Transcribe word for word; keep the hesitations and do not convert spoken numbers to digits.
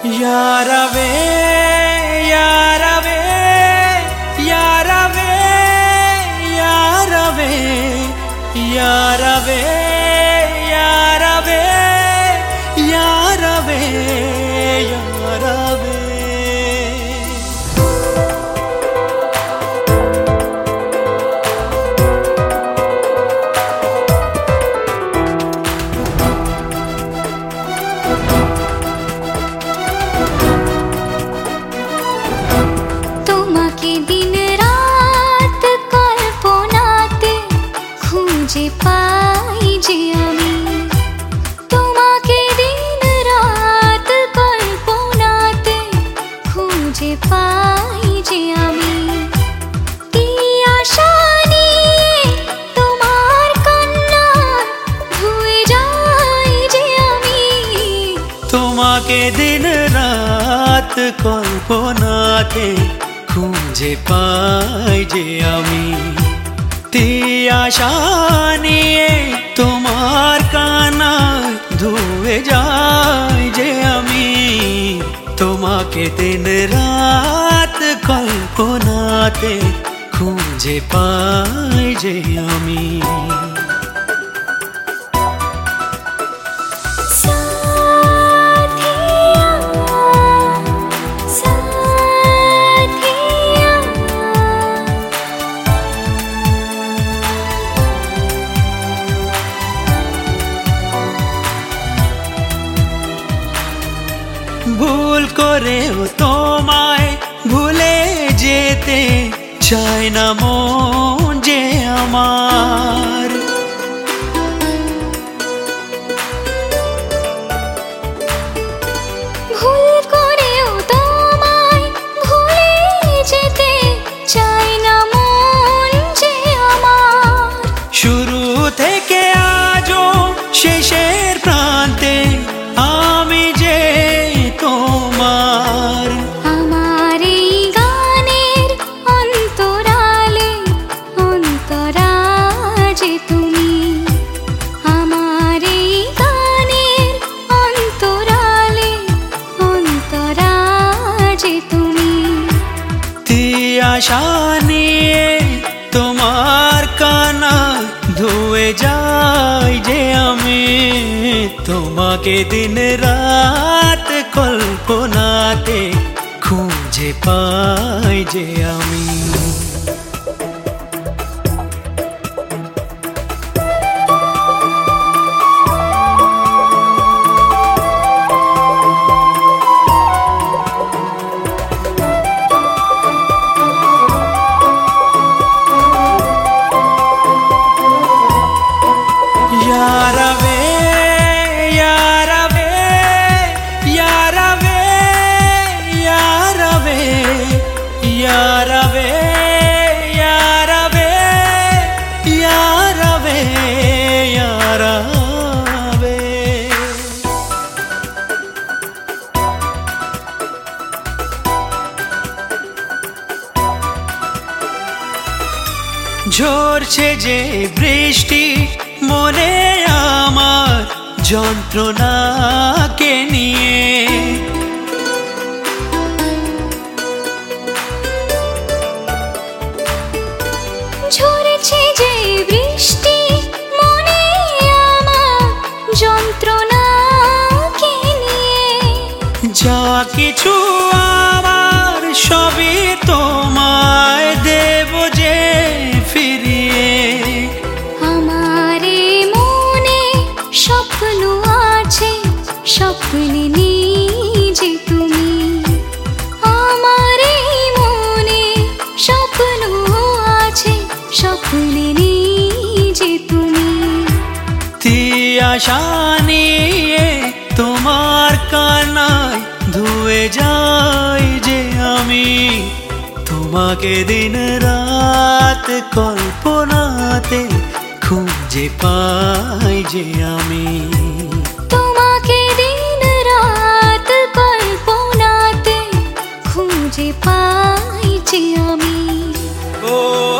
यारवे यारवे यारवे यारवे यारवे यारवे यारवे यारवे पाई जे आमी তোমাকে দিন রাত কল্পনাতে খুঁজে পাই যে আমি কি আশা নিয়ে তোমার কান্না ধুয়ে যাই যে আমি তোমাকে দিন রাত কল্পনাতে খুঁজে পাই যে আমি आशा निये तुम्हार काना धुए जाए जे आमी तुम्हाके दिन रात कल्पनाते खुंजे पाई जे आमी ভুল করেও তোমায় ভুলে যেতে চায় না মন যে আমার ভুল করেও তোমায় ভুলে যেতে চায় না মন যে আমার শুরু থেকে আজও শেষের প্রান্তে আমি যে তোমার আমার এই গানের অন্তরালে অন্তরাজে তুমি আমার এই গানের অন্তরালে অন্তরাজে তুমি তি আশা নিয়ে তোমার কানা ধুয়ে যাই যে আমি তোমাকে দিন রাত কল্পনাতে খুঁজে পাই যে আমি यारवे यारवे यारवे यारवे यारवे यारवे यारवे यारवे ঝরছে যে বৃষ্টি মনে আমার যন্ত্রণাকে নিয়ে ঝরেছে যে বৃষ্টি মনে আমার যন্ত্রণাকে নিয়ে যা কিছু আমার সবই তোমায় দেব যে ফিরিয়ে আমার মনে স্বপ্ন আছে স্বপ্নে নিজে তুমি আমার মনে স্বপ্ন আছে স্বপ্নে নিজে তুমি তি আশা নিয়ে তোমার কানায় ধুয়ে যাই যে আমি তোমাকে দিন রাত কল্পনাতে খুঁজে পাই যে আমি তোমাকে দিন রাত কল্পনাতে খুঁজে পাই যে আমি ও